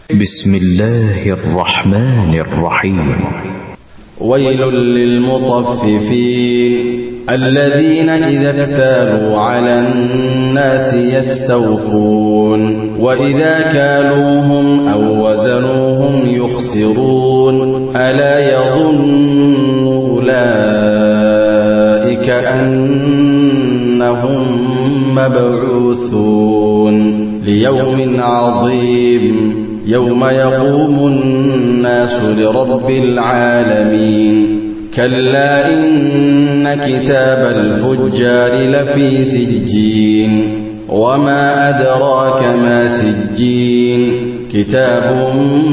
بسم الله الرحمن الرحيم. ويل للمطففين الذين إذا اكتالوا على الناس يستوفون وإذا كالوهم أو وزنوهم يخسرون ألا يظن أولئك أنهم مبعوثون ليوم عظيم يوم يقوم الناس لرب العالمين. كلا إن كتاب الفجار لفي سجين وما أدراك ما سجين كتاب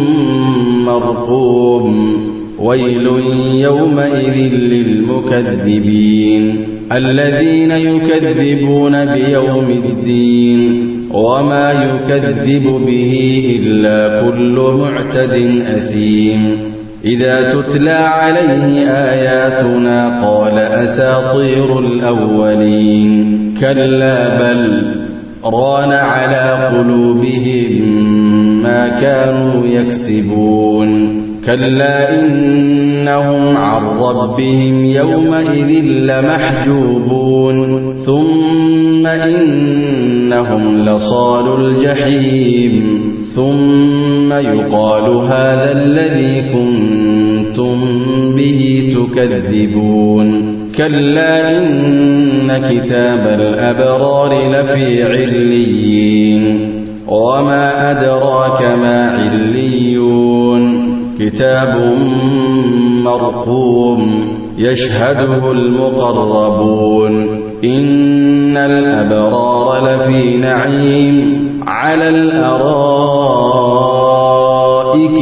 مرقوم. ويل يومئذ للمكذبين الذين يكذبون بيوم الدين وما يكذب به إلا كل معتد أثيم. إذا تتلى عليه آياتنا قال أساطير الأولين. كلا بل ران على قلوبهم ما كانوا يكسبون. كلا إنهم عن ربهم يومئذ لمحجوبون ثم إنهم لصالوا الجحيم ثم يقال هذا الذي كنتم به تكذبون. كلا إن كتاب الأبرار لفي عليين وما أدراك ما عليون كتاب مرقوم يشهده المقربون. إن الأبرار لفي نعيم على الأرائك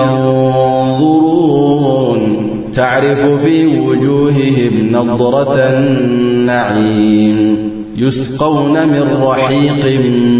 ينظرون تعرف في وجوههم نضرة النعيم يسقون من رحيق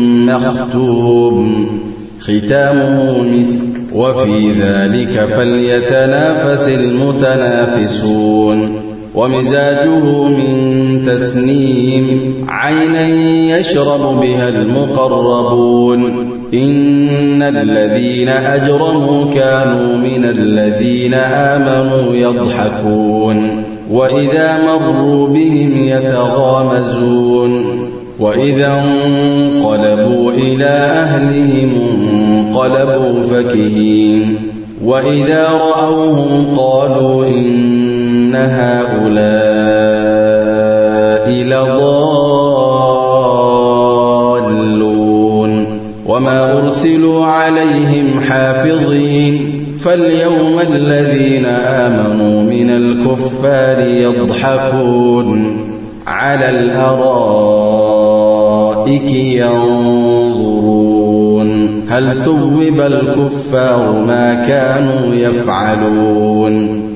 مختوم ختامه مسك وفي ذلك فليتنافس المتنافسون. ومزاجه من تسنيم عينا يشرب بها المقربون. إن الذين أجرموا كانوا من الذين آمنوا يضحكون وإذا مروا بهم يتغامزون. وإذا انقلبوا إلى أهلهم انقلبوا فكهين. وإذا رأوهم قالوا إن هؤلاء لضالون وما أرسلوا عليهم حافظين. فاليوم الذين آمنوا من الكفار يضحكون على الأرائك ينظرون هل ثوب الكفار ما كانوا يفعلون.